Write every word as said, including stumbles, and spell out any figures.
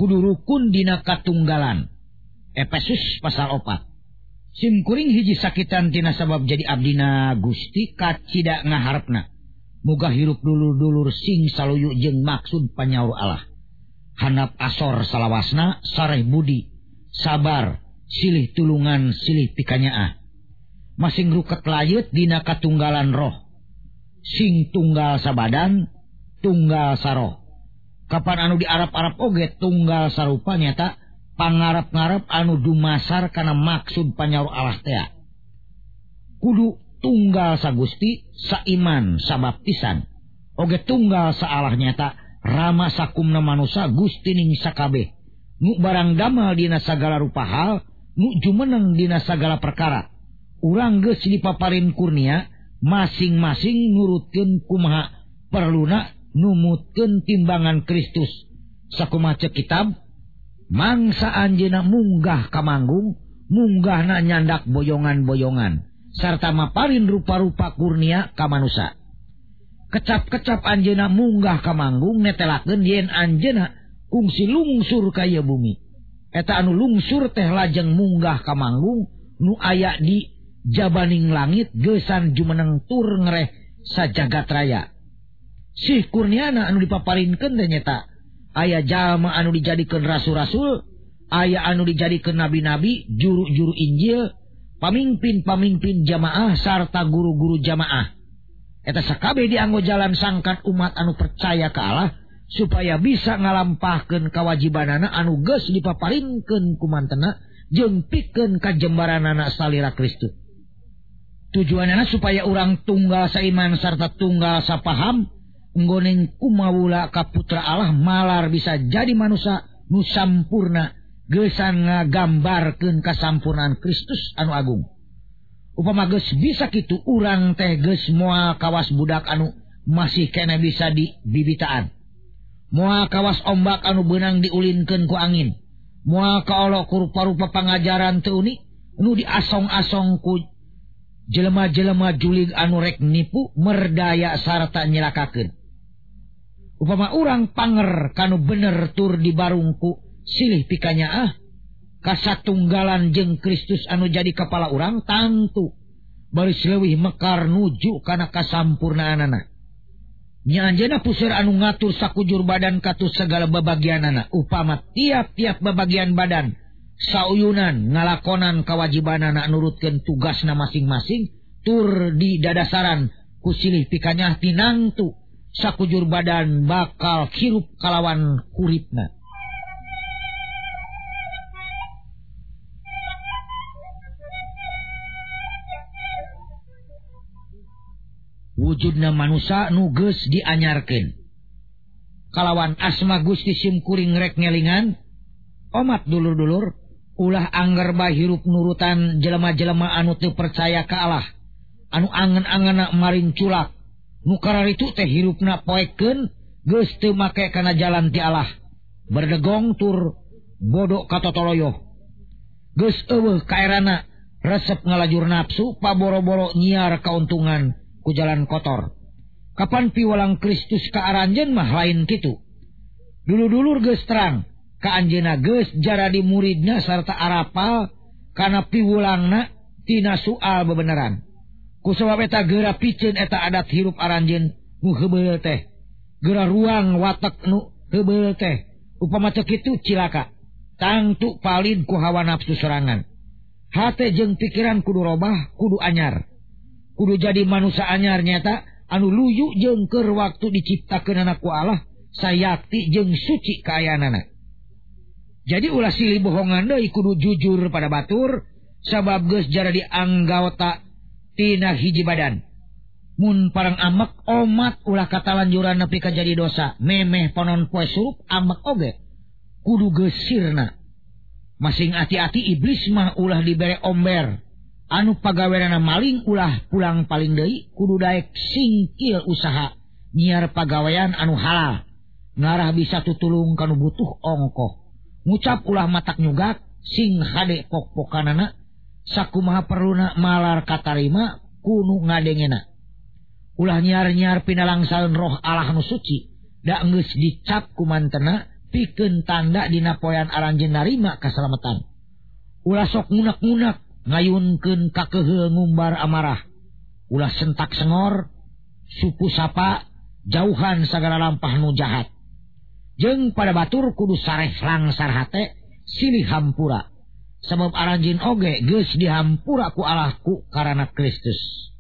kudu rukun dina katunggalan. Efesus pasal opat. Simkuring hiji sakitan tina sabab jadi abdina Gusti kacida ngaharepna. Muga hirup dulur-dulur sing saluyu jeung maksud panyaur Allah. Handap asor salawasna sareh budi, sabar, silih tulungan, silih pikanyaah. Masing ruket layut dina katunggalan roh. Sing tunggal sabadan, tunggal saroh. Kapan anu diarap-arap oge tunggal sarupa nyata pangarap-ngarap anu dumasar kana maksud panyaur Allah teh. Kudu tunggal sa Gusti, saiman, sabaptisan. Oge tunggal sa Allah nyata rama sakumna manusia Gusti ning sakabeh. Nu barang damel dina sagala rupa hal, nu jumeneng dina sagala perkara. Urang geus dipaparin kurnia masing-masing nurutkeun kumaha perluna numutkeun timbangan Kristus. Sakumaha ceuk kitab, mangsa anjeuna munggah ka manggung, munggahna nyandak boyongan-boyongan sarta maparin rupa-rupa kurnia ka manusia. Kecap-kecap anjeuna munggah ka manggung netelakeun yen anjeuna kungsi lungsur ka ieu bumi. Eta anu lungsur teh lajeng munggah ka manggung nu aya di jabaning langit geusan jumeneng tur ngereh sajagat raya. Si kurniana anu dipaparinkeun teh nyata aya jalma anu dijadikeun rasul-rasul, aya anu dijadikeun nabi-nabi, juru-juru Injil, pamimpin-pamimpin jamaah sarta guru-guru jamaah. Eta sakabeh dianggo jalan sangkan umat anu percaya ka Allah supaya bisa ngalampahkeun kawajibanana anu geus dipaparinkeun ku mantena jeung pikeun kajembaranana salira Kristus. Tujuanana supaya urang tunggal saiman sarta tunggal sapaham nggoneng kumawula ka putra Allah malar bisa jadi manusia nu sampurna geusan ngagambarkeun kasampurnaan Kristus anu agung. Upama geus bisa kitu urang teh geus moal kawas budak anu masih kena bisa dibibitaan. Moal kawas ombak anu beunang diulinkeun ku angin. Moal kaolok ku rupa-rupa pangajaran teu unik nu diasong-asong ku jelema-jelema julig anu rek nipu, merdaya sarta nyelakakeun. Upama urang panger kanu bener tur dibarungku silih pikanyaah kasatunggalan jeung Kristus anu jadi kepala urang, tantu baris leuwih mekar nuju kana kasampurnaanana. Nya anjeunna puseur anu ngatur sakujur badan katus segala babagianana. Upama tiap-tiap babagian badan sauyunan ngalakonan kawajibanana nurutkeun tugasna masing-masing tur di dadasaran ku silih pikanyah tinangtu sakujur badan bakal hirup kalawan uripna. Wujudna manusia nu geus dianyarkeun kalawan asma Gusti simkuring rek ngelingan. Omat dulur-dulur ulah angger bae hirup nurutan jelema-jelema anu teu percaya ka Allah, anu angen-angena maring culak, nu kararitu teh hirupna poekeun geus teu make kana jalan ti Allah, berdegong tur bodo katotoloyo, geus eueuh kaerana resep ngalajur nafsu, paboro-boro nyiar kauntungan ku jalan kotor. Kapan piwalang Kristus ka aranjeun mah lain kitu. Dulu-dulur geus terang ka anjeunna geus jaradi muridna sarta arapal kana piwulangna tina soal bebeneran. Ku sabab eta geura piceun eta adat hirup aranjeun nu heubeul teh, geura ruang watek nu heubeul teh. Upama teu kitu cilaka, tangtu palid ku hawa nafsu sorangan. Hate jeung pikiran kudu robah, kudu anyar. Kudu jadi manusia anyar nyata anu luyu jeung keur waktu diciptakeun anak ku Allah sayakti jeung suci kaayanana. Jadi ulah silih bohongan deui kudu jujur pada batur sabab geus jaradi anggota tina hiji badan. Mun parang amek omat ulah katalanjuran nepi ka jadi dosa, memeh ponon poe surup amek oge kudu geus sirna. Masing hati-hati iblis mah ulah dibere omber. Anu pagaweana maling ulah pulang paling deui kudu daek singkil usaha nyiar pagawean anu halal ngarah bisa tutulung kanu butuh ongkoh. Ngucap ulah matak nyugak sing hade pok-pokanana sakumaha perluna malar katarima kunu ngadengena. Ulah nyiar-nyiar pinalangsalun roh Allah nu suci da geus dicap ku mantena nepikeun tanda dina poean aranjeun narima kasalamatan. Ulah sok ngunak-ngunak ngayunkeun kakeheul ngumbar amarah. Ulah sentak sengor, supu sapa, jauhan sagala lampah nu jahat. Jeung pada batur kudu sareh langsar hate silih hampura. Sebab aranjeun oge geus dihampura ku Allah ku karana Kristus.